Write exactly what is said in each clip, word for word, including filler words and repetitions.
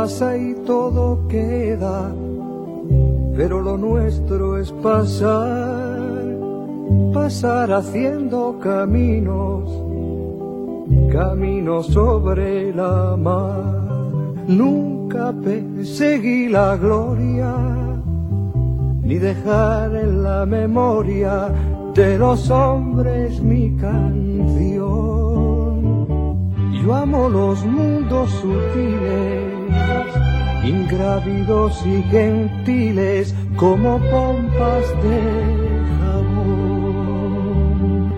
pasa y todo queda, pero lo nuestro es pasar, pasar haciendo caminos, caminos sobre la mar. Nunca perseguí la gloria, ni dejar en la memoria de los hombres mi canción. Yo amo los mundos sutiles, ingrávidos y gentiles, como pompas de jabón.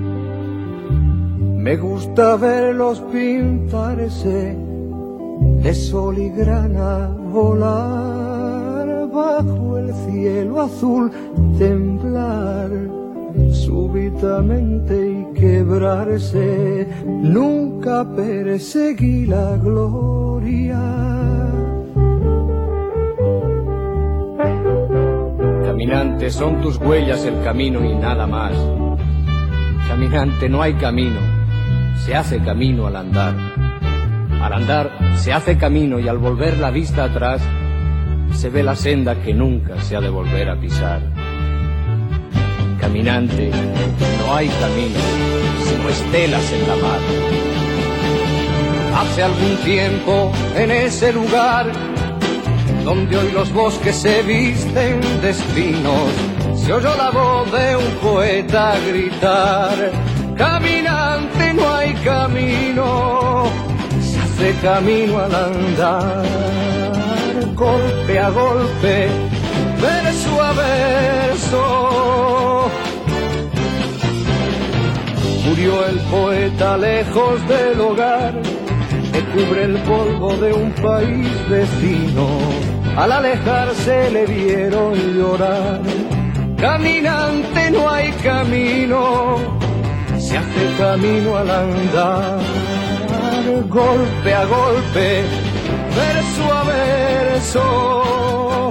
Me gusta verlos pintarse de sol y grana, volar bajo el cielo azul, temblar súbitamente y quebrarse. Nunca perseguí la gloria. Caminante, son tus huellas el camino y nada más. Caminante, no hay camino, se hace camino al andar. Al andar se hace camino y al volver la vista atrás se ve la senda que nunca se ha de volver a pisar. Caminante, no hay camino, sino estelas en la mar. Hace algún tiempo en ese lugar donde hoy los bosques se visten de espinos, se oyó la voz de un poeta gritar: caminante, no hay camino, se hace camino al andar. Golpe a golpe, verso a verso, murió el poeta lejos del hogar que cubre el polvo de un país vecino. Al alejarse le vieron llorar. Caminante, no hay camino, se hace camino al andar. Golpe a golpe, verso a verso,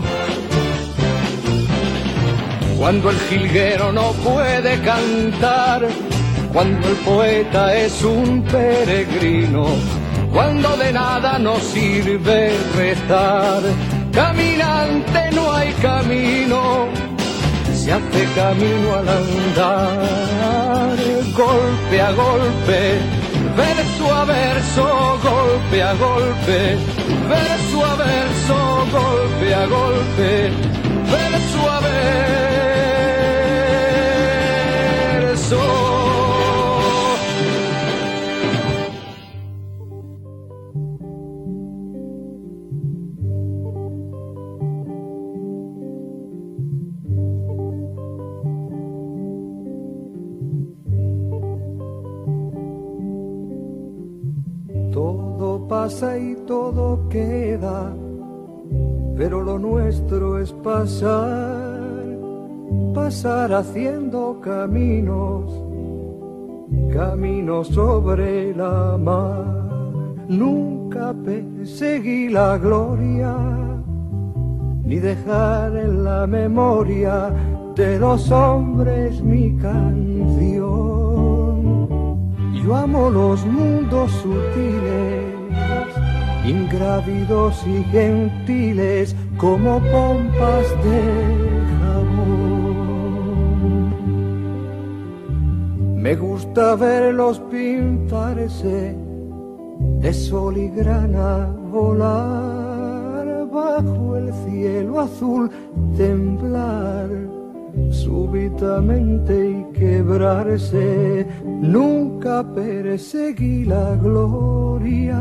cuando el jilguero no puede cantar, cuando el poeta es un peregrino, cuando de nada nos sirve rezar. Caminante, no hay camino, se hace camino al andar. Golpe a golpe, verso a verso, golpe a golpe, verso a verso, golpe a golpe, verso a verso. Todo pasa y todo queda, pero lo nuestro es pasar, pasar haciendo caminos, caminos sobre la mar. Nunca perseguí la gloria, ni dejar en la memoria de los hombres mi canción. Yo amo los mundos sutiles, ingrávidos y gentiles, como pompas de jabón. Me gusta verlos pintarse de sol y grana, volar bajo el cielo azul, temblar súbitamente y quebrarse. Nunca perseguí la gloria.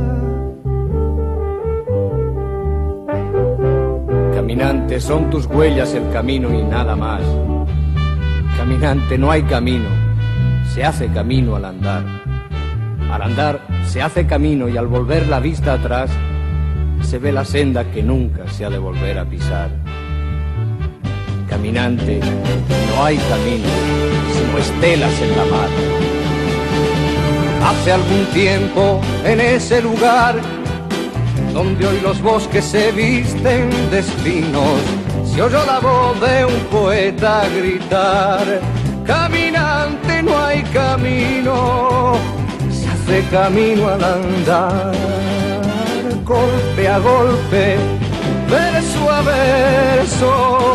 Caminante, son tus huellas el camino y nada más. Caminante, no hay camino, se hace camino al andar. Al andar se hace camino y al volver la vista atrás se ve la senda que nunca se ha de volver a pisar. Caminante, no hay camino, sino estelas en la mar. Hace algún tiempo en ese lugar donde hoy los bosques se visten de espinos, se oyó la voz de un poeta gritar: caminante, no hay camino, se hace camino al andar. golpe a golpe, verso a verso.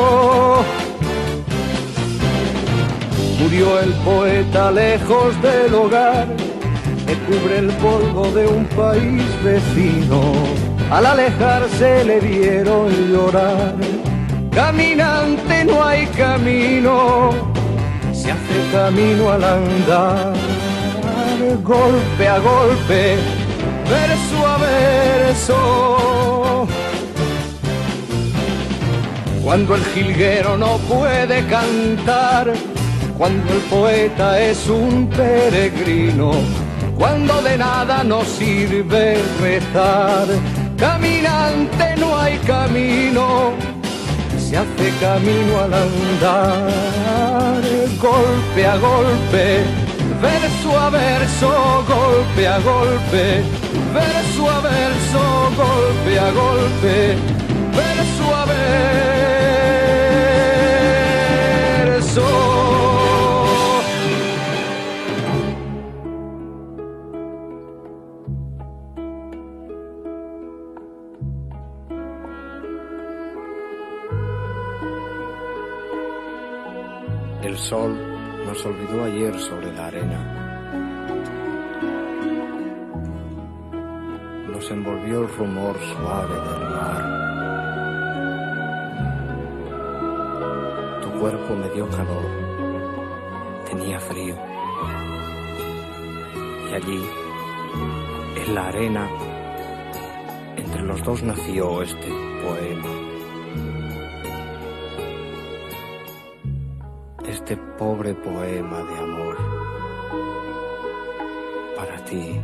Murió el poeta lejos del hogar, que cubre el polvo de un país vecino. Al alejarse le vieron llorar. Caminante, no hay camino, se hace camino al andar. Golpe a golpe, verso a verso. Cuando el jilguero no puede cantar, cuando el poeta es un peregrino, cuando de nada nos sirve rezar. Caminante, no hay camino, se hace camino al andar. Golpe a golpe, verso a verso, golpe a golpe, verso a verso, golpe a golpe, verso a verso. El sol nos olvidó ayer sobre la arena. Nos envolvió el rumor suave del mar. Tu cuerpo me dio calor, tenía frío. Y allí, en la arena, entre los dos nació este poema. Este pobre poema de amor para ti.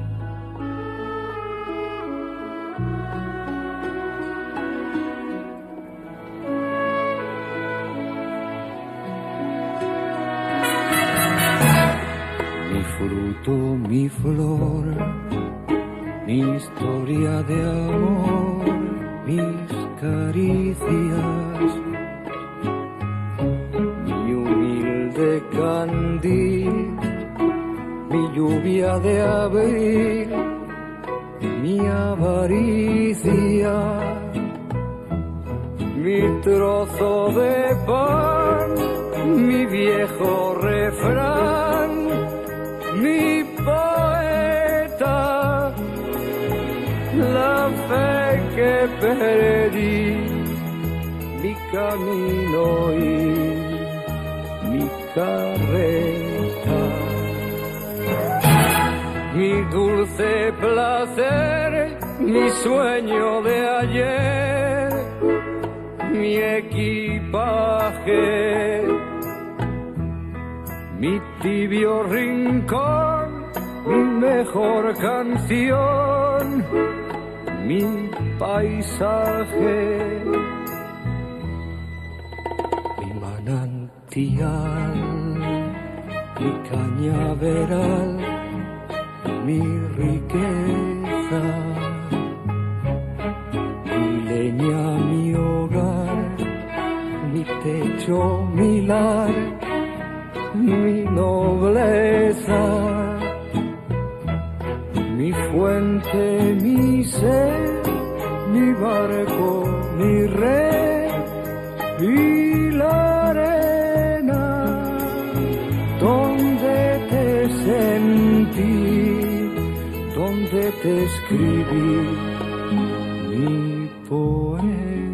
Mi fruto, mi flor, mi historia de amor, mis caricias, de candil, mi lluvia de abril, mi avaricia, mi trozo de pan, mi viejo refrán, mi poeta, la fe que perdí, mi camino y mi carreta, mi dulce placer, mi sueño de ayer, mi equipaje, mi tibio rincón, mi mejor canción, mi paisaje, mi manantial, mi cañaveral, mi riqueza, mi leña, mi hogar, mi techo, mi lar, mi nobleza, mi fuente, mi sed, mi barco, mi red y la arena donde te sentí, donde te escribí mi poema.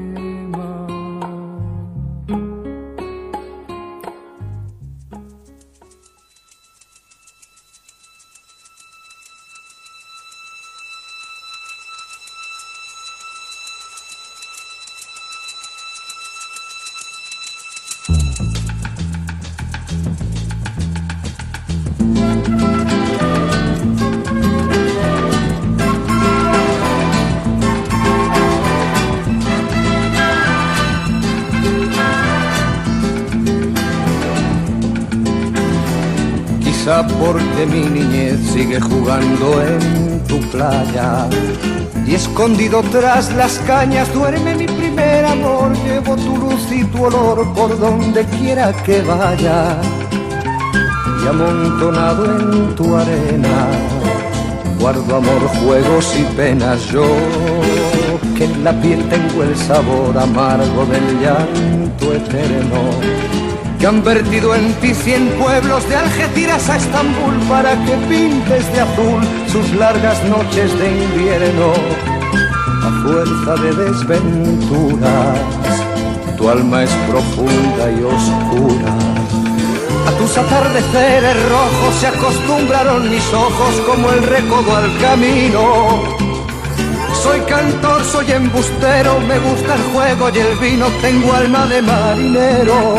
Quizá porque mi niñez sigue jugando en tu playa y escondido tras las cañas duerme mi primer amor. Llevo tu luz y tu olor por donde quiera que vaya y amontonado en tu arena guardo amor, juegos y penas yo. que en la piel tengo el sabor amargo del llanto eterno, que han vertido en ti cien pueblos de Algeciras a Estambul para que pintes de azul sus largas noches de invierno. A fuerza de desventuras, tu alma es profunda y oscura. A tus atardeceres rojos se acostumbraron mis ojos como el recodo al camino. Soy cantor, soy embustero, me gusta el juego y el vino, tengo alma de marinero.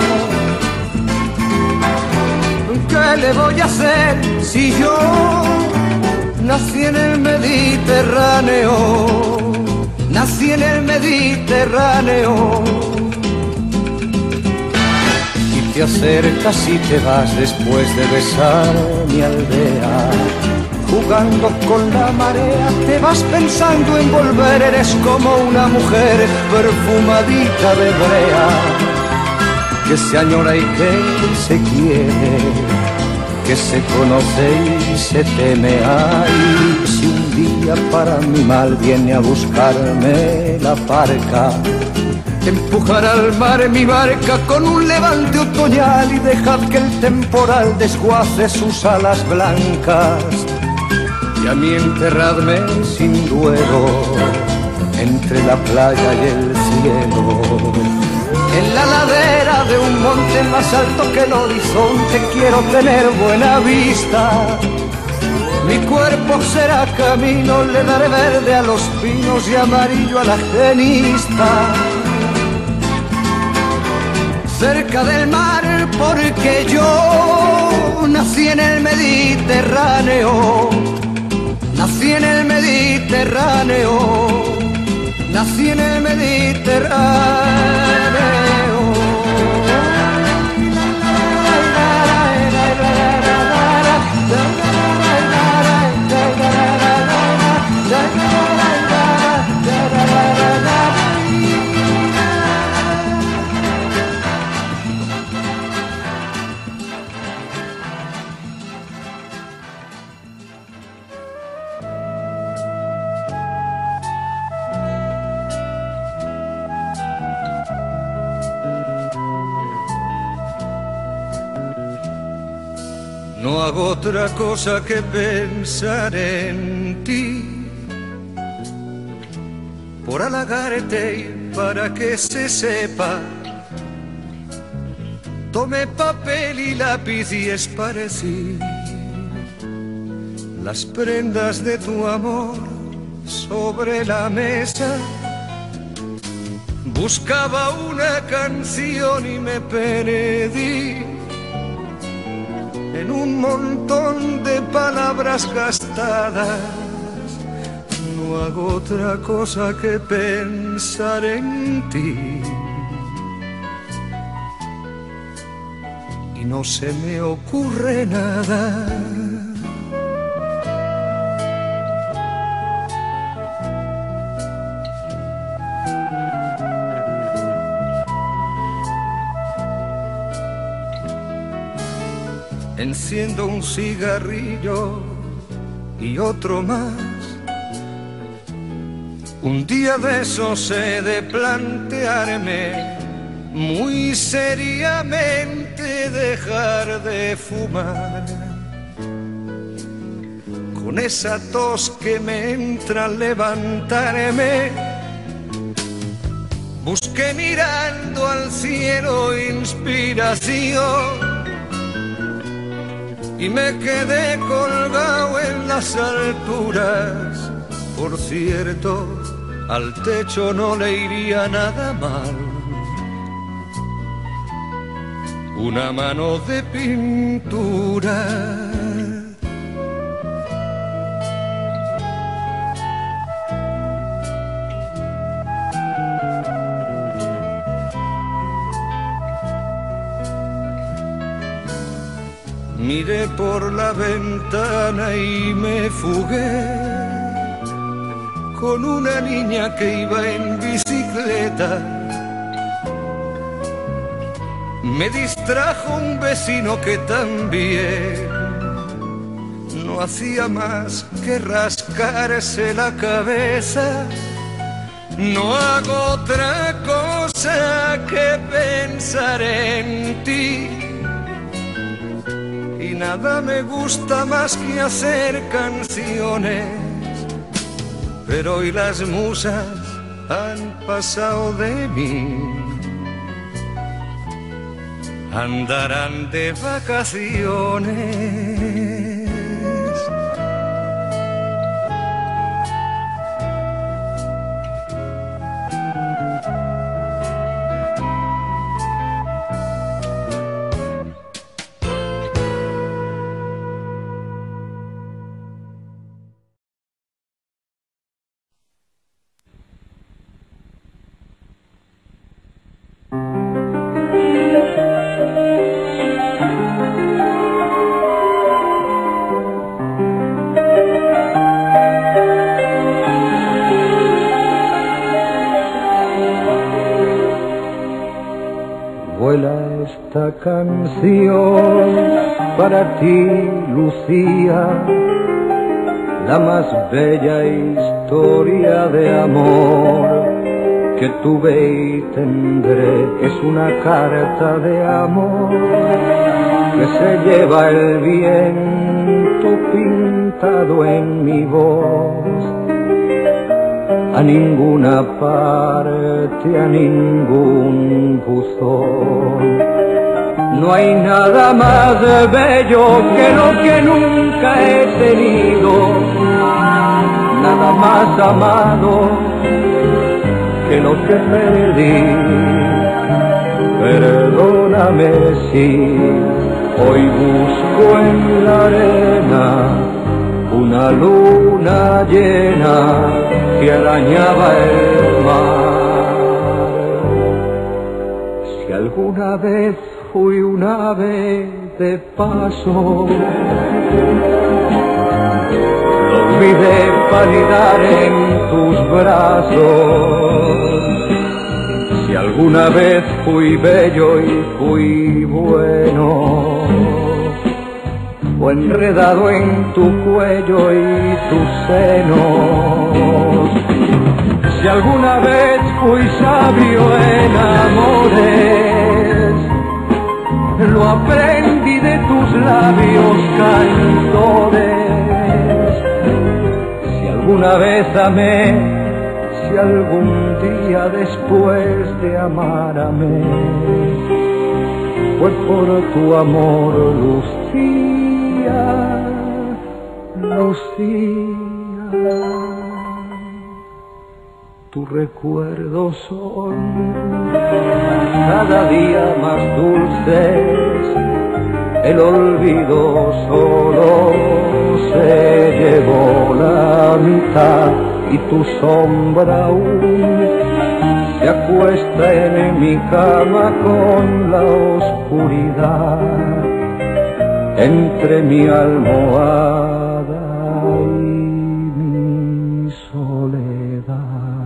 ¿Qué le voy a hacer si yo nací en el Mediterráneo? Nací en el Mediterráneo. Y te acercas y te vas después de besar mi aldea. Jugando con la marea, te vas pensando en volver. Eres como una mujer perfumadita de brea, que se añora y que se quiere, que se conoce y se teme. Ay, si un día para mi mal viene a buscarme la parca, empujar al mar mi barca con un levante otoñal y dejad que el temporal desguace sus alas blancas. Y a mí enterradme sin duelo entre la playa y el cielo. En la ladera de un monte más alto que el horizonte quiero tener buena vista. Mi cuerpo será camino, le daré verde a los pinos y amarillo a la genista. Cerca del mar porque yo nací en el Mediterráneo. Nací en el Mediterráneo. Nací en el Mediterráneo. No hago otra cosa que pensar en ti, por halagarte y para que se sepa. Tomé papel y lápiz y esparcí las prendas de tu amor sobre la mesa. Buscaba una canción y me perdí en un montón de palabras gastadas. No hago otra cosa que pensar en ti, y no se me ocurre nada. Enciendo un cigarrillo y otro más. Un día de esos he de plantearme muy seriamente dejar de fumar. Con esa tos que me entra al levantarme, busqué mirando al cielo inspiración y me quedé colgado en las alturas. Por cierto, al techo no le iría nada mal una mano de pintura. Miré por la ventana y me fugué con una niña que iba en bicicleta. Me distrajo un vecino que también no hacía más que rascarse la cabeza No hago otra cosa que pensar en ti. Y nada me gusta más que hacer canciones. Pero hoy las musas han pasado de mí. Andarán de vacaciones. Esta canción para ti, Lucía, la más bella historia de amor que tuve y tendré. Es una carta de amor que se lleva el viento pintado en mi voz. A ninguna parte, a ningún buzón. No hay nada más bello que lo que nunca he tenido, nada más amado que lo que perdí. Perdóname si hoy busco en la arena una luna llena que arañaba el mar. Si alguna vez fui un ave de paso, lo olvidé para anidar en tus brazos. Si alguna vez fui bello y fui bueno, o enredado en tu cuello y tus senos. Si alguna vez fui sabio en amores, lo aprendí de tus labios cantores. Si alguna vez amé, si algún día después de amar amé, fue por tu amor, Lucía, Lucía. Tus recuerdos son cada día más dulces, el olvido solo se llevó la mitad y tu sombra aún se acuesta en mi cama con la oscuridad entre mi almohada y mi soledad.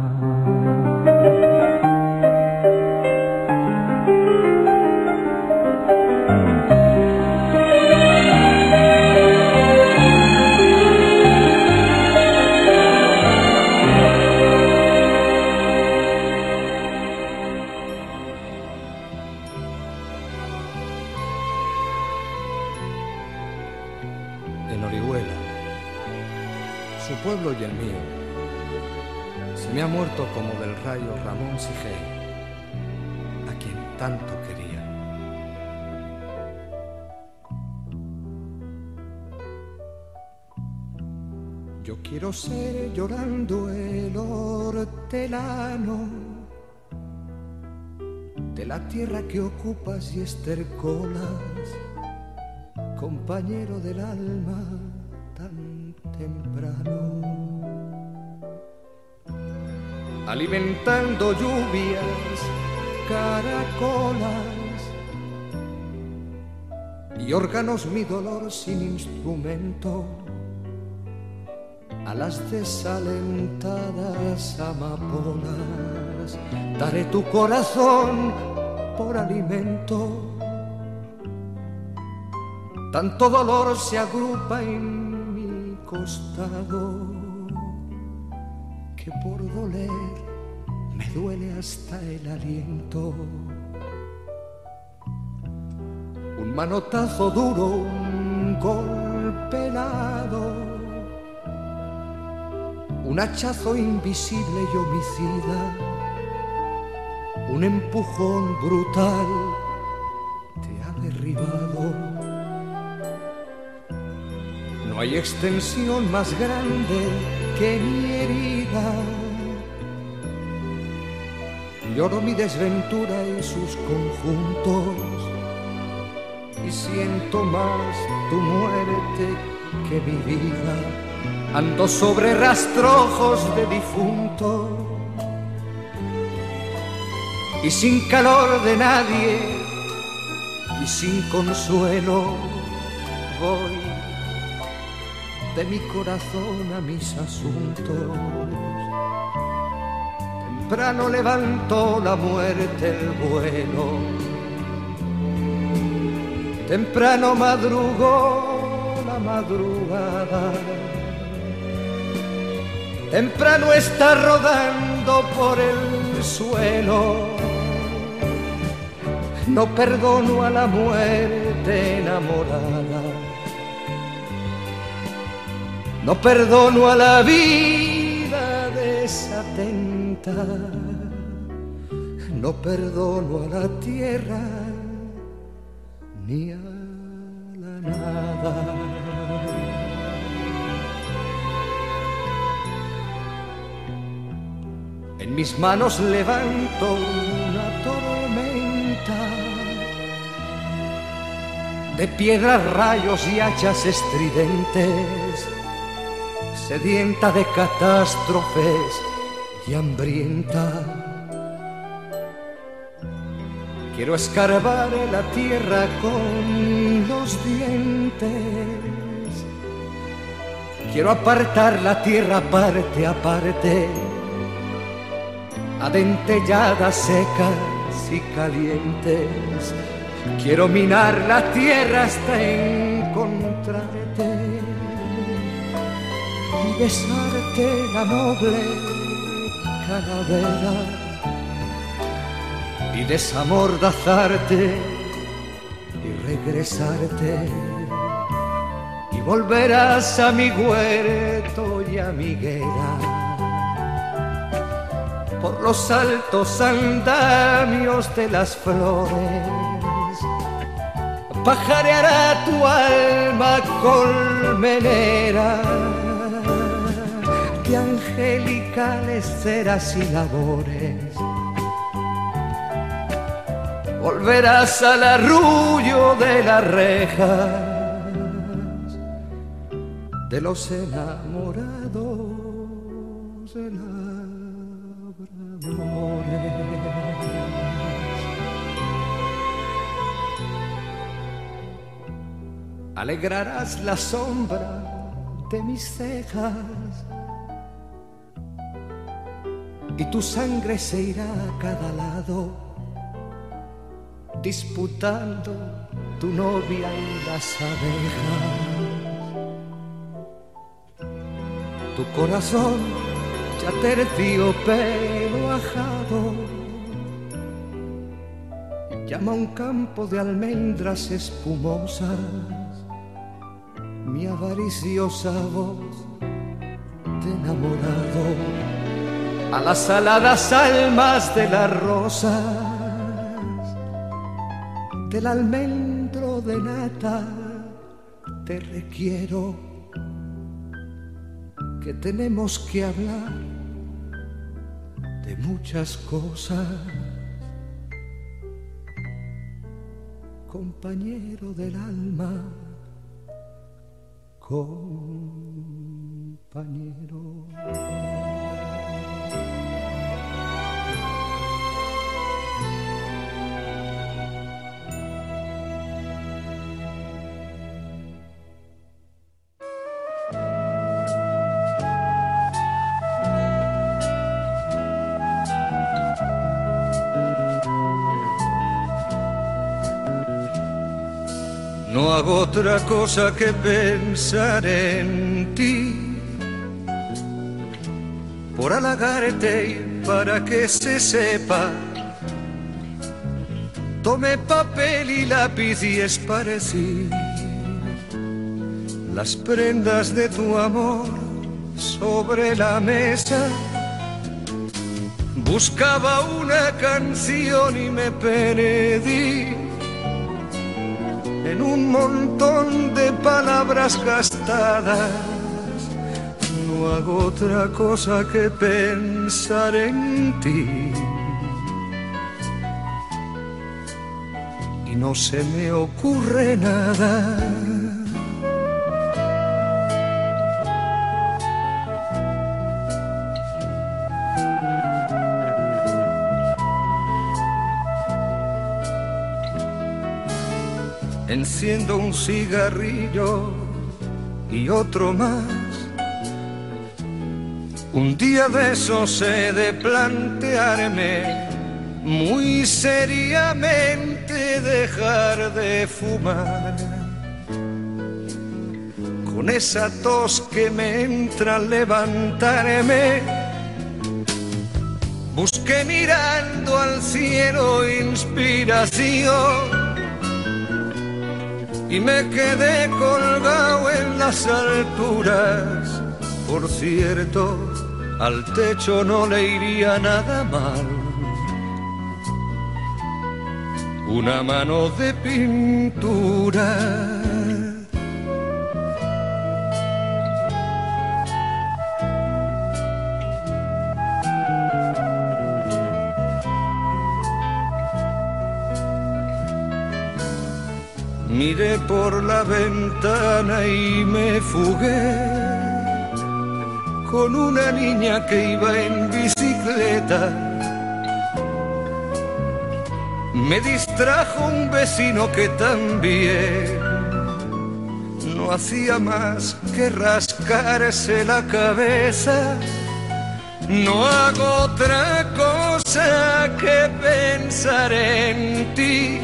Su pueblo y el mío, se me ha muerto como del rayo Ramón Sigel, a quien tanto quería. Yo quiero ser llorando el hortelano de la tierra que ocupas y estercolas, compañero del alma tan temprano, alimentando lluvias, caracolas y órganos mi dolor sin instrumento, a las desalentadas amapolas daré tu corazón por alimento. Tanto dolor se agrupa en mi costado que por doler me duele hasta el aliento. Un manotazo duro, un golpe helado, un hachazo invisible y homicida, un empujón brutal te ha derribado. No hay extensión más grande que mi herida. Lloro mi desventura y sus conjuntos, y siento más tu muerte que mi vida. Ando sobre rastrojos de difunto y sin calor de nadie y sin consuelo voy de mi corazón a mis asuntos. Temprano levantó la muerte el vuelo, temprano madrugó la madrugada, temprano está rodando por el suelo. No perdono a la muerte enamorada, no perdono a la vida desatenta, no perdono a la tierra ni a la nada. En mis manos levanto una tormenta de piedras, rayos y hachas estridentes, sedienta de catástrofes y hambrienta. Quiero escarbar la tierra con los dientes, quiero apartar la tierra parte a parte, adentelladas, secas y calientes. Quiero minar la tierra hasta encontrarte y besarte la noble calavera y desamordazarte y regresarte, y volverás a mi huerto y a mi higuera, por los altos andamios de las flores. Pajareará tu alma colmenera de angelicales ceras y labores. Volverás al arrullo de las rejas de los enamorados labradores. Alegrarás la sombra de mis cejas y tu sangre se irá a cada lado, disputando tu novia y las abejas. Tu corazón ya terciopelo ajado llama a un campo de almendras espumosas mi avariciosa voz de enamorado. A las aladas almas de las rosas, del almendro de nata, te requiero, que tenemos que hablar de muchas cosas. Compañero del alma, compañero. No hago otra cosa que pensar en ti, por halagarte y para que se sepa. Tomé papel y lápiz y esparcí las prendas de tu amor sobre la mesa. Buscaba una canción y me perdí en un montón de palabras gastadas. No hago otra cosa que pensar en ti y no se me ocurre nada. Enciendo un cigarrillo y otro más. Un día de esos he de plantearme muy seriamente dejar de fumar. Con esa tos que me entra al levantarme, busqué mirando al cielo inspiración y me quedé colgado en las alturas. Por cierto, al techo no le iría nada mal una mano de pintura. Miré por la ventana y me fugué con una niña que iba en bicicleta. Me distrajo un vecino que también no hacía más que rascarse la cabeza. No hago otra cosa que pensar en ti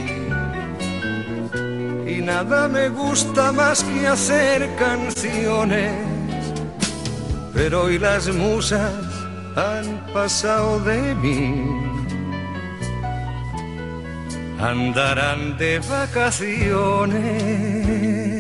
y nada me gusta más que hacer canciones. Pero hoy las musas han pasado de mí, andarán de vacaciones.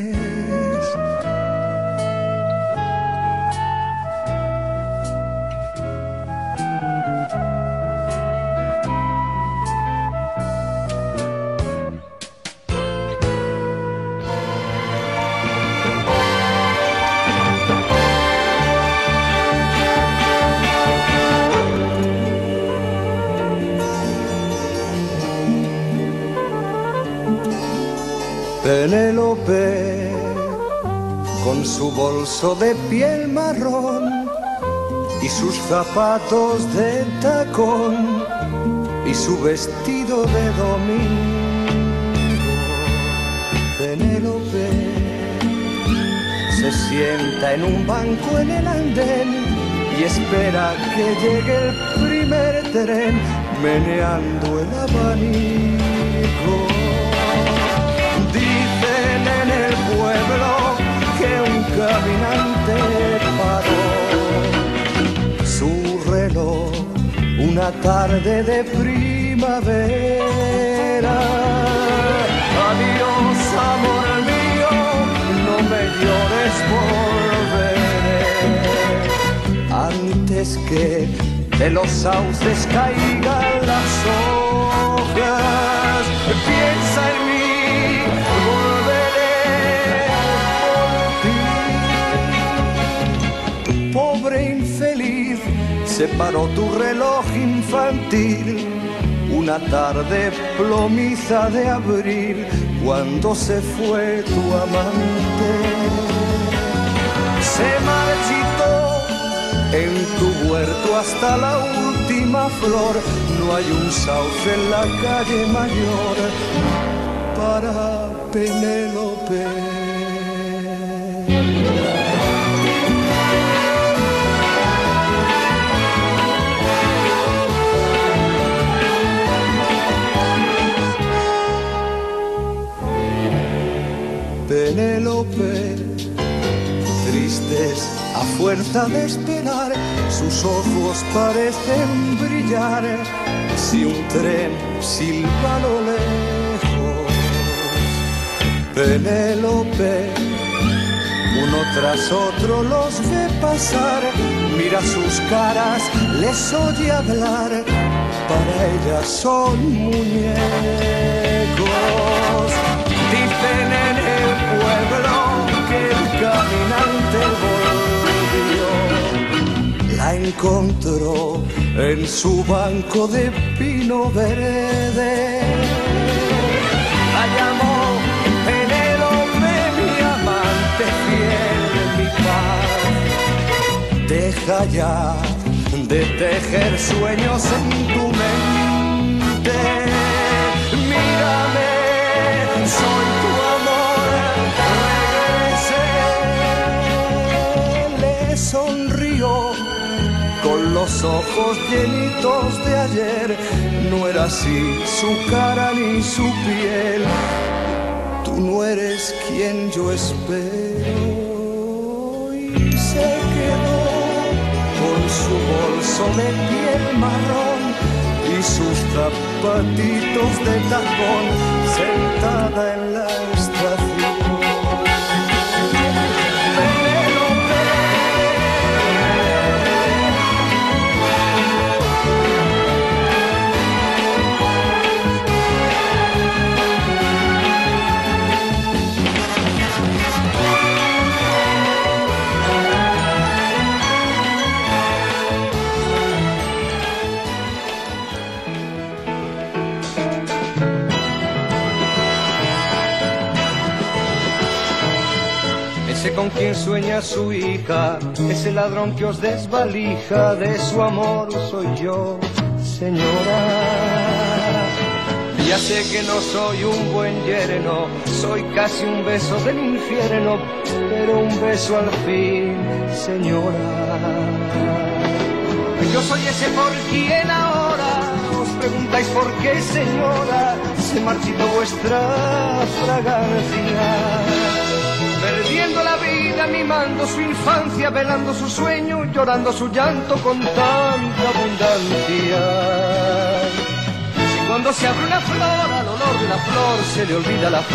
Penélope, con su bolso de piel marrón y sus zapatos de tacón y su vestido de domingo. Penélope se sienta en un banco en el andén y espera que llegue el primer tren, meneando el abanico. Dicen en el pueblo que un caminante paró su reloj una tarde de primavera. Adiós, amor mío, no me llores, volveré antes que de los sauces caigan las hojas. Piensa en mí, pobre infeliz, se paró tu reloj infantil una tarde plomiza de abril, cuando se fue tu amante. Se marchitó en tu huerto hasta la última flor, no hay un sauce en la calle mayor para Penélope. Penélope, tristes a fuerza de esperar, su sus ojos parecen brillar si un tren silba a lo lejos. Penélope, uno tras otro los ve pasar, mira sus caras, les oye hablar, para ella son muñecos. Dicen en el pueblo que el caminante volvió, la encontró en su banco de pino verde, la llamó Penélope, mi amante fiel, mi paz. Deja ya de tejer sueños en tu mente, mírame, soy tu amor, regresé. Le sonrió con los ojos llenitos de ayer, no era así su cara ni su piel, tú no eres quien yo espero. Y se quedó con su bolso de piel marrón y sus zapatitos de tacón, sentada en la estación. Con quien sueña su hija, ese ladrón que os desvalija, de su amor soy yo, señora. Ya sé que no soy un buen yerno, soy casi un beso del infierno, pero un beso al fin, señora. Yo soy ese por quien ahora os preguntáis por qué, señora, se marchitó vuestra fragancia. Perdiendo la vida, mimando su infancia, velando su sueño, llorando su llanto con tanta abundancia. Y cuando se abre una flor, al olor de la flor se le olvida la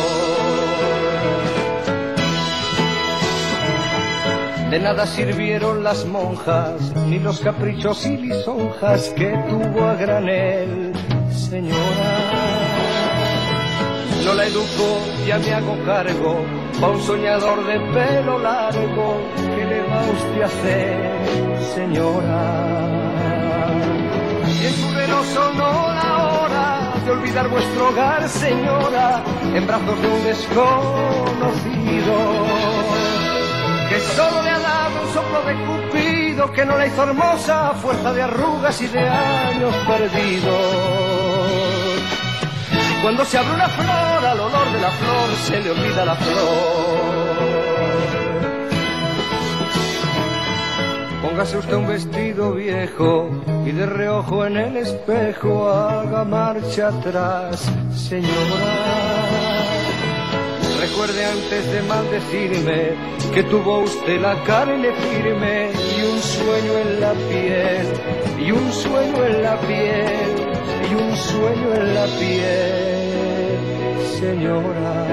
flor. De nada sirvieron las monjas, ni los caprichos y lisonjas que tuvo a granel, señora. No la educo, ya me hago cargo, va un soñador de pelo largo, ¿qué le va usted a hacer, señora? Y en su reloj sonó la hora de olvidar vuestro hogar, señora, en brazos de un desconocido, que solo le ha dado un soplo de cupido, que no la hizo hermosa a fuerza de arrugas y de años perdidos. Cuando se abre una flor, al olor de la flor se le olvida la flor. Póngase usted un vestido viejo y de reojo en el espejo haga marcha atrás, señora. Recuerde antes de maldecirme que tuvo usted la carne firme y un sueño en la piel, y un sueño en la piel, y un sueño en la piel, señora.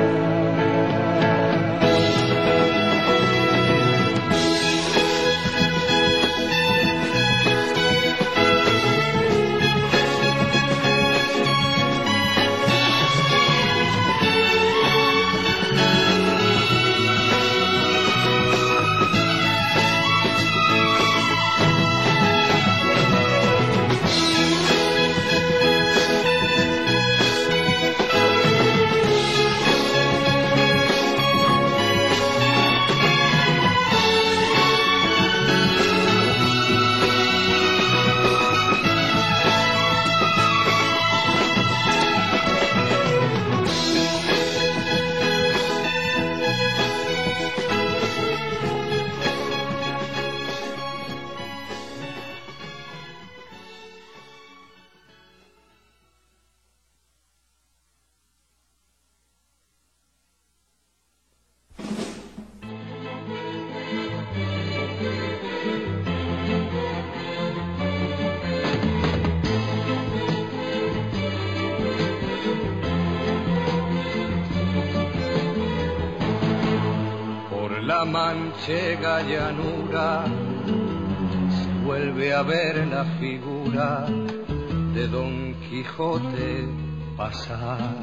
manchega llanura se vuelve a ver la figura de Don Quijote pasar.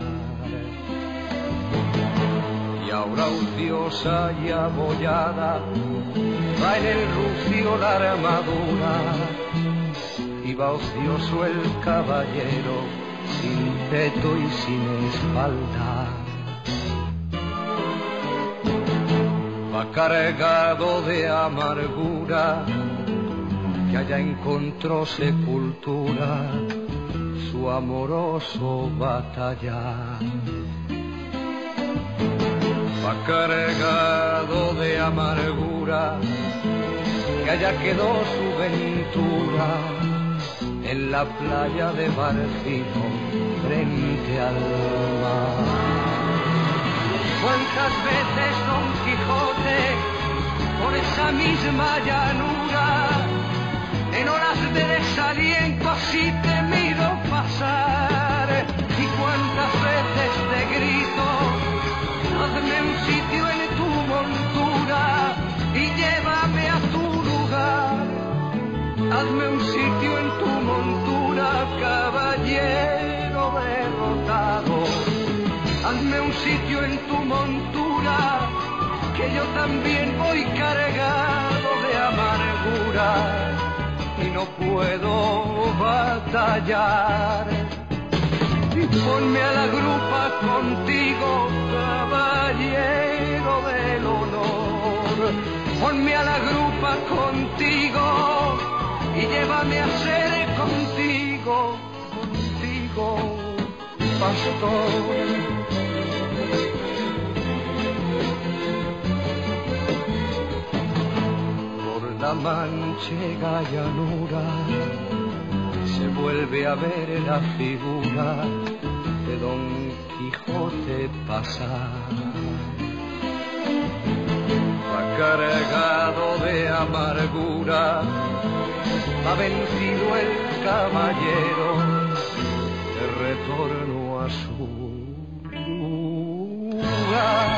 Y ahora odiosa y abollada va en el rucio la armadura, y va ocioso el caballero sin peto y sin espalda. Va cargado de amargura, que allá encontró sepultura su amoroso batallar. Va cargado de amargura, que allá quedó su ventura en la playa de Barcino frente al mar. ¿Cuántas veces Don Quijote por esa misma llanura en horas de desaliento así te miro pasar? Y cuántas veces te grito, hazme un sitio en tu montura y llévame a tu lugar. Hazme un sitio en tu montura, caballero derrotado. Hazme un sitio en tu montura, que yo también voy cargado de amargura y no puedo batallar. Y ponme a la grupa contigo, caballero del honor. Ponme a la grupa contigo y llévame a ser contigo, contigo, pastor. Por la manchega llanura se vuelve a ver la figura de Don Quijote pasar. Va cargado de amargura, ha vencido el caballero de retorno a su lugar.